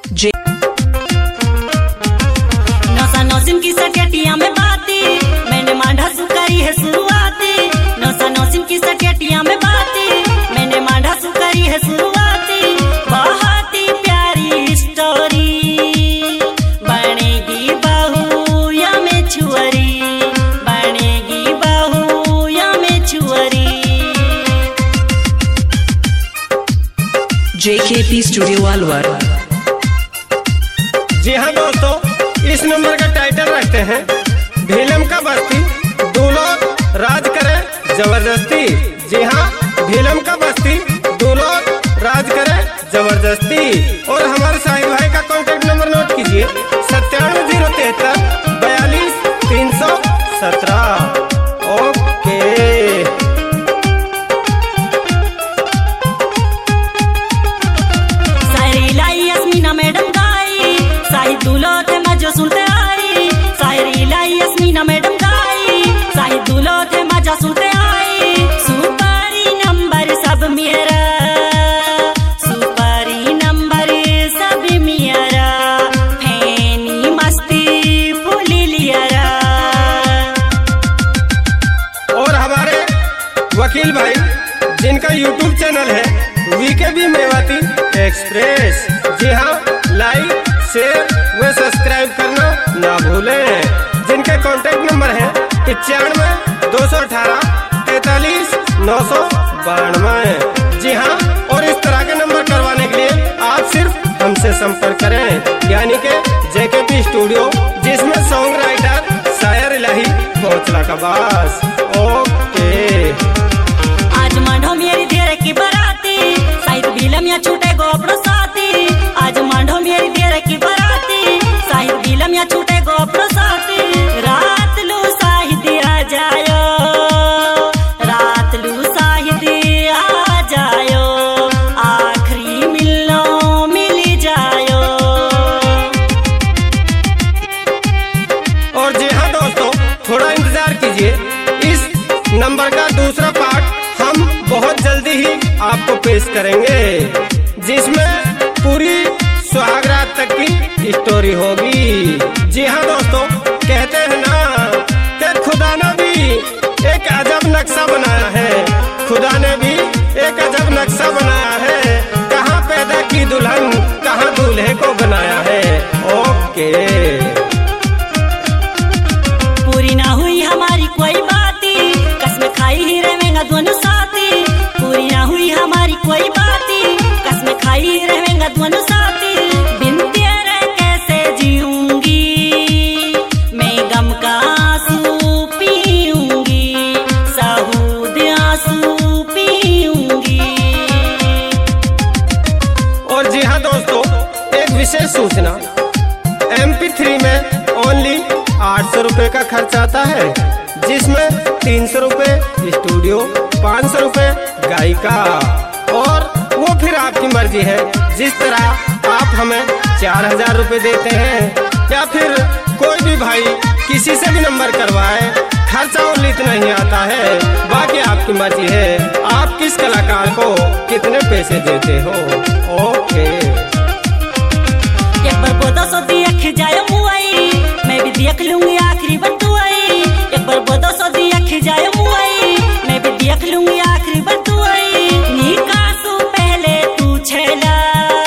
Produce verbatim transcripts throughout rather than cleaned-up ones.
जे नौसा नौसिम की सकेटिया में बाती, मैंने मांडा सुकरी है शुरुआती। नौसा नौसिम की सकेटिया में बाती, मैंने मांडा सुकरी है शुरुआती। बहुत ही प्यारी स्टोरी बनेगी बहू या में छुअरी, बनेगी बहू या में छुअरी। जे के पी स्टूडियो अलवर। जी हाँ दोस्तों, इस नंबर का टाइटल रखते हैं भीलम का बस्ती, दूल्हा राज करे जबरदस्ती। जी हाँ, भीलम का बस्ती, दूल्हा राज करे जबरदस्ती। और हमारे साहिब भाई का कॉन्टेक्ट नंबर नोट कीजिए, सत्तानवे जीरो तिहत्तर बयालीस तीन सौ सत्रह। ओके। शायरी लाई यस्मीना मैडम गाई, शाही दूल्हो थे मजो सुनते आई। शायरी लाई यस्मीना मैडम गाई, शाही दूल्हो थे मजा सुनते आई। सुपारी नंबर सब मेरा, सुपारी नंबर सब मेरा, फैनी मस्ती फूली लियारा। और हमारे वकील भाई जिनका यूट्यूब चैनल है वीके बी मेवाती एक्सप्रेस। जी हाँ, लाइक शेयर व सब्सक्राइब करना ना भूलें। जिनके कॉन्टेक्ट नंबर है पचानवे दो सौ अठारह तैतालीस नौ सौ बानवे। जी हाँ, और इस तरह के नंबर करवाने के लिए आप सिर्फ हमसे संपर्क करें, यानी कि जेकेपी स्टूडियो, जिसमें सॉन्ग राइटर शायर इलाही पहुंचला का बास। ओके। आज मांडो मेरी देर की बराती, शायद भीलम या छूटे गो अपनो साथी। आज मांडो मेरी देर की बराती, शायद भीलम या छूटे गो अपनो साथी। रात लू शाहिद आ जायो, रात लू शाहिद आ जायो, आखिरी मिलनो मिल जायो। और जी हाँ दोस्तों, थोड़ा इंतजार कीजिए, इस नंबर का दूसरा पार्ट हम बहुत जल्दी ही आपको पेश करेंगे, जिसमें पूरी सुहागरात तक की स्टोरी होगी। जी हाँ दोस्तों, कहते हैं ना कि खुदा ने भी एक अजब नक्शा बनाया है, खुदा ने भी एक अजब नक्शा बनाया है। कहाँ पैदा की दुल्हन, कहाँ दूल्हे को बनाया है। ओके। पूरी ना हुई हमारी कोई बाती, कसम खाई ही रहेंगे दोनों साथी। पूरी ना हुई हमारी कोई बाती, कसम खाई ही रहेंगे दोनों साथी। बिन तेरे कैसे जीऊंगी, मैं गम का आंसू पीऊंगी, साहूद आंसू पीऊंगी। और जी हाँ दोस्तों, एक विशेष सूचना, एम पी थ्री में ओनली आठ सौ रुपए का खर्च आता है, जिसमें तीन सौ रुपए स्टूडियो, पाँच सौ रुपए गायिका। और वो फिर आपकी मर्जी है, जिस तरह आप हमें चार हजार रुपए देते हैं या फिर कोई भी भाई किसी से भी नंबर करवाए, खर्चा ओनली इतना ही आता है। बाकी आपकी मर्जी है, आप किस कलाकार को कितने पैसे देते हो। ओके। एक बार बोदो सो देख जायो मुआई, मैं भी देख लूंगी आखिरी बतुआई। एक बार बोदो सो देख जायो मुआई, मैं भी देख लूंगी आखिरी बतुआई। निकासू पहले तू छेला,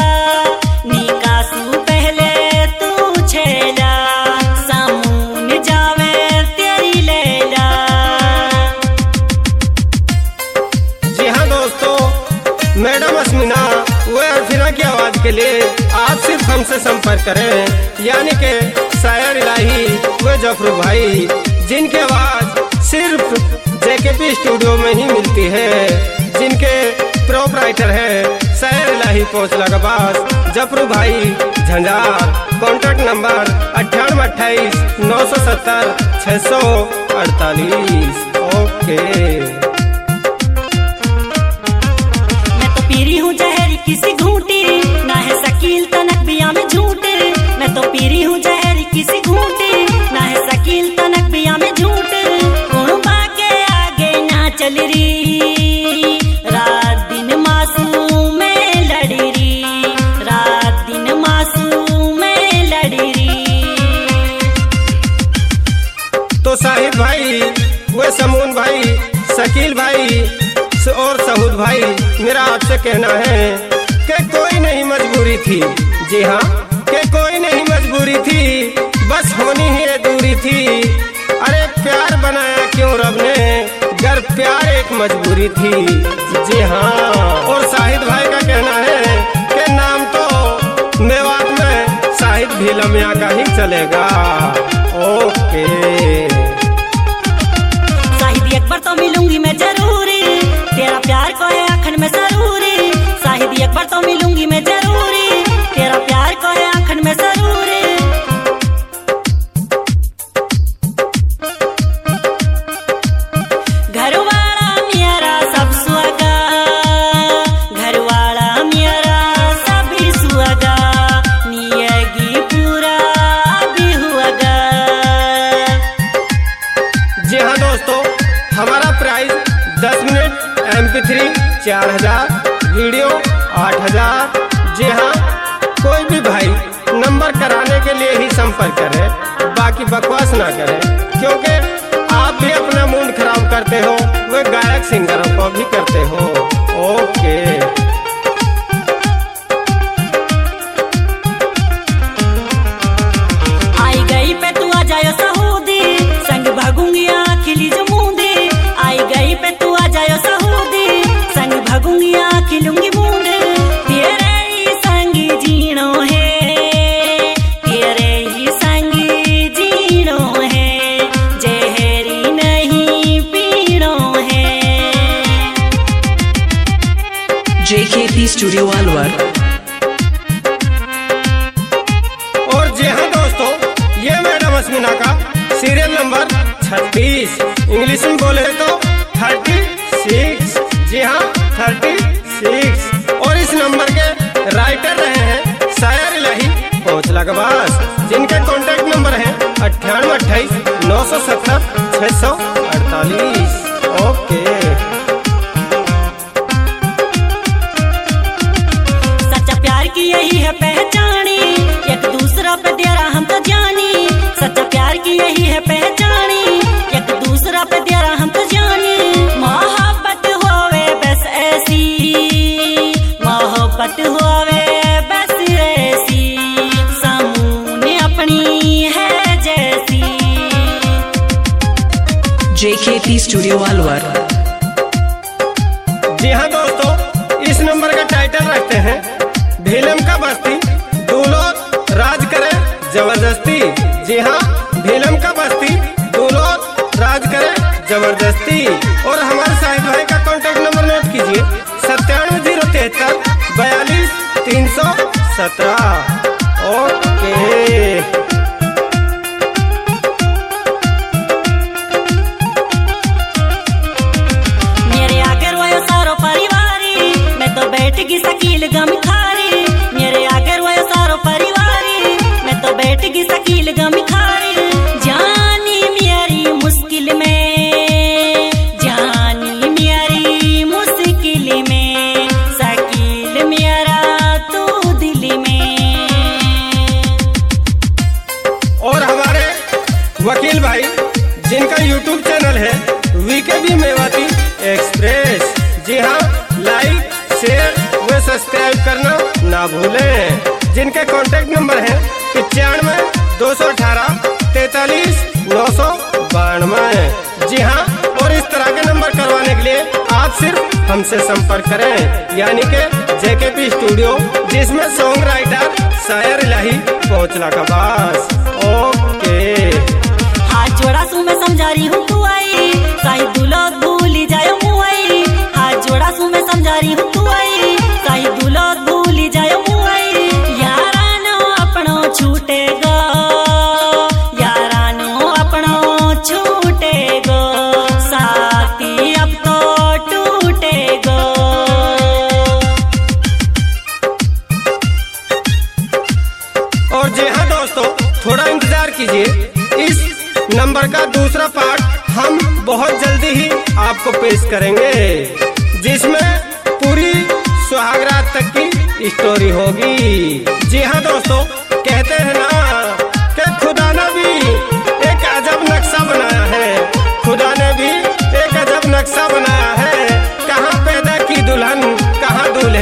निकासू पहले तू छेला, सामून जावे तेरी लैला। जी हाँ दोस्तों, मैडम अस्मिना व अर्फिना की आवाज के लिए आप सिर्फ हमसे संपर्क करें, यानी कि शायर इलाही व जफरू भाई, जिनकी आवाज सिर्फ जेकेपी स्टूडियो में ही मिलती है, जिनके प्रोपराइटर है शायर इलाही पहुंचला का बास जफरू भाई झंझार। कॉन्टैक्ट नंबर अट्ठानवे अट्ठाईस नौ सौ सत्तर छः सौ अड़तालीस। ओके। मैं तो पीरी हूँ जहर किसी घूंटी, ना है शकील तनक बिया में झूठे। मैं तो पीरी हूँ जहर किसी घूंटी, ना है शकील तनक बिया में झूठे। कुर्बा के आगे ना चल रही, रात दिन मासूम में लड़ रही, रात दिन मासूम का कहना है कि कोई नहीं मजबूरी थी, जी हाँ कि कोई नहीं मजबूरी थी, बस होनी ही अधूरी थी। अरे प्यार बनाया क्यों रब ने, गर प्यार एक मजबूरी थी, जी हाँ। और शाहिद भाई का कहना है कि नाम तो मेवात में शाहिद भी लम्या का ही चलेगा। ओके शाहिद एक बार तो मिलूंगी मैं जरूरी, तेरा प्यार को है आखन में जरूरी। शाहिद एक बार तो मिलूंगी मैं जरूरी, तेरा प्यार को है आखन में जरूरी। घरवाला मेरा सब सुहागा, घरवाला मेरा सभी सुहागा, नियगी पूरा भी हुआगा। जी हाँ दोस्तों, हमारा प्राइस दस मिनट एम पी थ्री चार हजार, वीडियो आठ हजार। जी हाँ, कोई भी भाई नंबर कराने के लिए ही संपर्क करे, बाकी बकवास ना करे, क्योंकि आप भी अपना मूड खराब करते हो, वे गायक सिंगरों को भी करते हो। ओके आई गई पे तू आ जायो सऊदी, संग भागूंगी खिली जो मूंदे। आई गई पे तू आ जायो सऊदी, संग भागूंगी खिलूंगी मूंदे। तेरे ही संग जीनो है, तेरे ही संग जीनो है, जहरी नहीं पीनो है। जे के पी स्टूडियो अलवर। और जी हाँ दोस्तों, ये मैडम अस्मिना का सीरियल नंबर छत्तीस, इंग्लिश में बोले तो थर्टी सिक्स। जी हाँ थर्टी सिक्स। और इस नंबर के राइटर रहे हैं शायर इलाही पहुंचला के पास, जिनके कॉन्टेक्ट नंबर है अट्ठानवे अट्ठाईस नौ सौ सत्तर छह सौ अड़तालीस। ओके सच्चा प्यार की यही है पहचानी, एक दूसरा पे डेरा हम तो जानी। सच्चा प्यार की यही है पहचानी, एक दूसरा पे डेरा हम तो जानी। मोहब्बत होवे बस ऐसी, मोहब्बत होवे बस ऐसी, सामने अपनी है जैसी। जे के पी स्टूडियो अलवर। जी हाँ दोस्तों, इस नंबर का टाइटल रखते हैं भीलम का बस्ती, दूल्हों राज करे जबरदस्ती। जी हाँ, भीलम का बस्ती, दूल्हों राज करे जबरदस्ती। और हमारे शाहिद भाई का कॉन्टेक्ट नंबर नोट कीजिए, सत्तानवे जीरो तिहत्तर बयालीस तीन सौ सत्रह। ओके मेरे आगे रोयो सारो परिवारी, मैं तो बैठ गई शकील गम खारी। मेरे आगे रोयो सारो परिवारी, मैं तो बैठ गई शकील गम खारी। जानी मेरी मुश्किल में, जानी मेरी मुश्किल में, शकील मेरा तू दिल में। और हमारे वकील भाई जिनका यूट्यूब चैनल है वीके बी मेवाती एक्सप्रेस। जी हाँ, लाइक शेयर व सब्सक्राइब करना ना भूलें। जिनके कॉन्टेक्ट नंबर है पचानवे दो सौ अठारह तैतालीस नौ सौ बानवे। जी हाँ, और इस तरह के नंबर करवाने के लिए आप सिर्फ हमसे संपर्क करें, यानी कि जे के पी स्टूडियो, जिसमें सॉन्ग राइटर शायर इलाही पहुंचला का पास। ओके हाथ जोड़ा सू मैं समझा रही हूँ तू आई, शायद दुलो भूली जायो मुआई। हाथ जोड़ा सू मैं समझा रही हूँ तू आई, शायद दुलो भूली जायो मुआई। यारानो अपनो छूटेगो, यारानो अपनो छूटेगो, साथी अब तो टूटेगो। और जी हाँ दोस्तों, थोड़ा इंतजार कीजिए, इस नंबर का दूसरा पार्ट हम बहुत जल्दी ही आपको पेश करेंगे, जिसमें पूरी सुहागरात तक की स्टोरी होगी। जी हाँ दोस्तों, कहते हैं ना कि खुदा ने भी एक अजब नक्शा बनाया है, खुदा ने भी एक अजब नक्शा बनाया है। कहाँ पैदा की दुल्हन, कहाँ दूल्हे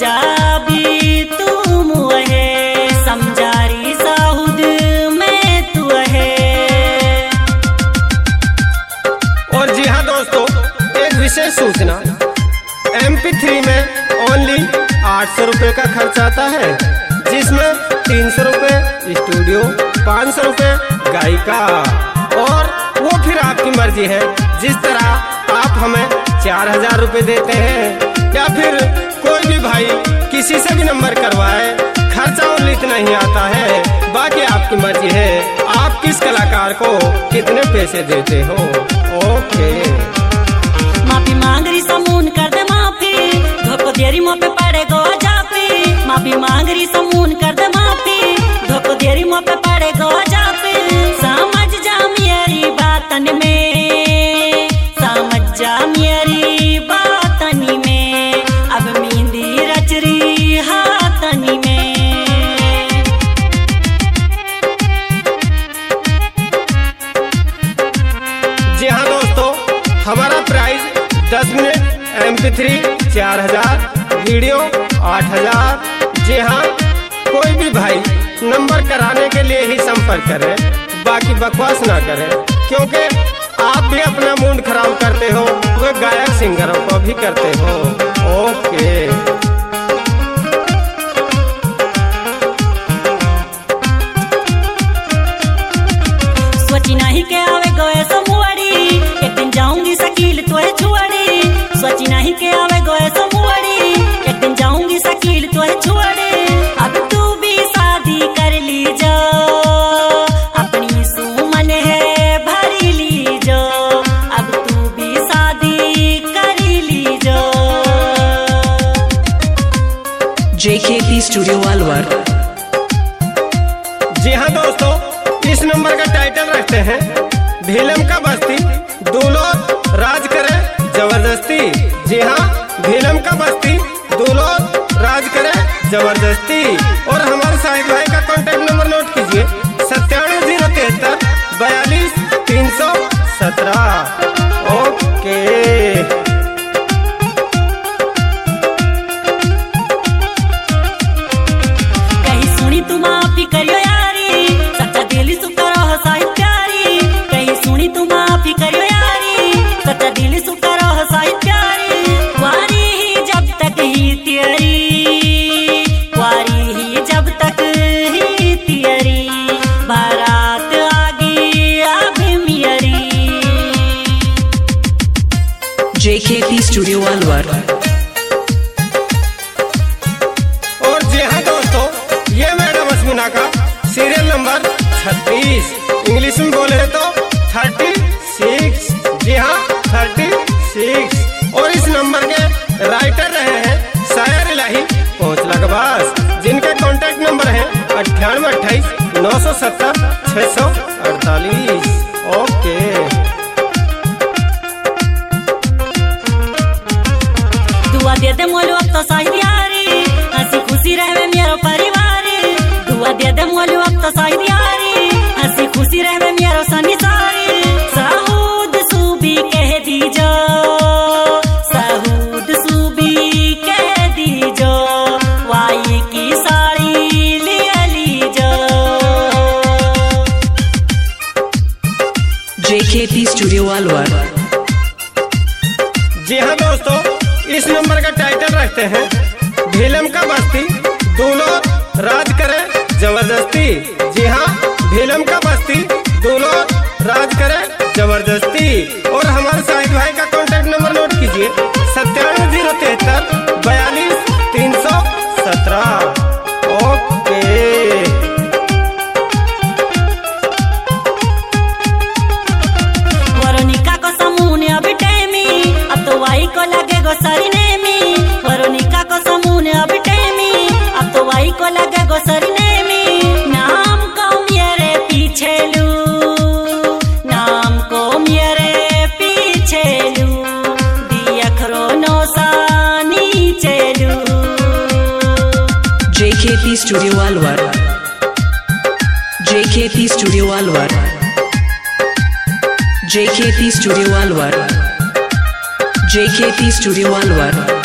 जाबी तुम है समझारी साहुद में तू है। और जी हाँ दोस्तों, एक विशेष सूचना, एम पी थ्री में ओनली आठ सौ रुपये का खर्च आता है, जिसमें तीन सौ रुपये स्टूडियो, पाँच सौ रुपये गायिका, और वो फिर आपकी मर्जी है। जिस तरह आप हमें चार हजार रुपये देते हैं या फिर कोई भी भाई किसी से भी नंबर करवाए, खर्चा ओनली इतना ही आता है। बाकी आपकी मर्जी है आप किस कलाकार को कितने पैसे देते हो। ओके, माफी मांग रही समून कर दे माफी, धोखो देरी मुँह पे पड़े गो जापी। माफी मांग रही समून कर दे माफी, धोखो देरी मुँह पे पड़े गो जापी। समझ जा मेरी बातन में, समझ जा मेरी बातन में, अब मेहंदी रच रही हाथनी में। जी हाँ दोस्तों, हमारा प्राइस दस मिनट एम पी थ्री चार हजार, वीडियो आठ हजार। जी हाँ, कोई भी भाई नंबर कराने के लिए ही संपर्क करें, बाकी बकवास ना करें, क्योंकि आप भी अपना मूड खराब करते हो, वो गायक सिंगरों को भी करते हो। ओके, सोची नहीं के आवे गोए समुआड़ी, एक दिन जाऊंगी शकील तोहे छुआड़ी। सोची नहीं के आवे गोए समुआड़ी, एक दिन जाऊंगी शकील तोहे छुआड़ी। अब तू भी शादी कर ली जो, अपनी सुमन है भरी ली जो, अब तू भी शादी कर ली जो। J K T studio Alwar. जी हाँ दोस्तों, इस नंबर का टाइटल रखते हैं भीलम का बस्ती, दूल्हो राज करे जबरदस्ती। जी हाँ, भीलम का बस्ती, दूल्हो राज करे जबरदस्ती। और हमारे साहिब भाई का कॉन्टेक्ट नंबर नोट कीजिए, सत्तानवे जीरो तिहत्तर बयालीस तीन सौ सत्रह। ओके, कहीं सुनी तुम माफी करियो यारी, सच्चा दिल सु करो साहिब प्यारी। कहीं सुनी तुम माफी करियो यारी, सच्चा दिल सु करो साहिब प्यारी। कुंवारी ही जब तक ही तेरी, कुंवारी ही जब तक ही तेरी, बारात आगी अभी मेरी। J K T studio Alwar. और जी हाँ दोस्तों, ये मैडम अस्मिना का सीरियल नंबर छत्तीस, इंग्लिश में बोले तो थर्टी सिक्स। जी हाँ, थर्टी सिक्स। और इस नंबर के राइटर रहे हैं शायर इलाही पहुँच लगबास, जिनके कॉन्टेक्ट नंबर है अट्ठानवे अट्ठाईस नौ सौ सत्तर छः सौ अड़तालीस। ओके, दुआ दे दे मोलू अब तो शाहिद यारी, हंसी खुशी रहे मेरा परिवार। दुआ दे दे मोलू अब तो शाहिद यारी, हंसी खुशी रहे मेरा सनी सारी। साहूद सूबी कह दीजो, साहूद सूबी कह दीजो, वाई की साड़ी ले लीजो। J K T studio Alwar. जी हाँ दोस्तों, इस नंबर का टाइटल रखते हैं भीलम का बस्ती, दूल्हो राज करे जबरदस्ती। जी हाँ, भीलम का बस्ती, दूल्हो राज करे जबरदस्ती। और हमारे साहिब भाई का कॉन्टेक्ट नंबर नोट कीजिए, सत्तानवे जीरो तिहत्तर बयालीस तीन सौ सत्रह। ओके, वरोनिका को समूह अभी टेमी, अब तो वाई को लगे गो सरी नेमी। वरोनिका को समूह अभी टेमी, अब तो वाई को लगे गो सरी नेमी। नाम को मेरे पीछे लू, नाम को मेरे पीछे लू, दिया खरो नौसानी चलू। J K T studio Alwar. J K T studio Alwar. J K T studio Alwar. J K T studio Alwar.